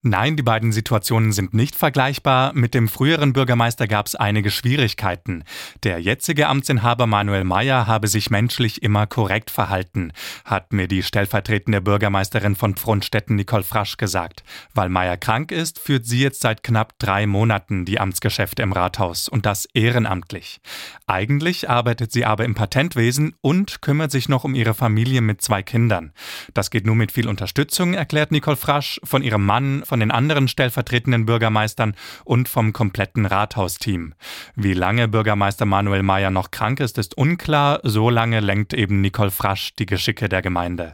Nein, die beiden Situationen sind nicht vergleichbar. Mit dem früheren Bürgermeister gab es einige Schwierigkeiten. Der jetzige Amtsinhaber Manuel Meyer habe sich menschlich immer korrekt verhalten, hat mir die stellvertretende Bürgermeisterin von Pfronstetten Nicole Frasch gesagt. Weil Meyer krank ist, führt sie jetzt seit knapp 3 Monaten die Amtsgeschäfte im Rathaus und das ehrenamtlich. Eigentlich arbeitet sie aber im Patentwesen und kümmert sich noch um ihre Familie mit 2 Kindern. Das geht nur mit viel Unterstützung, erklärt Nicole Frasch, von ihrem Mann, von den anderen stellvertretenden Bürgermeistern und vom kompletten Rathausteam. Wie lange Bürgermeister Manuel Meyer noch krank ist, ist unklar. So lange lenkt eben Nicole Frasch die Geschicke der Gemeinde.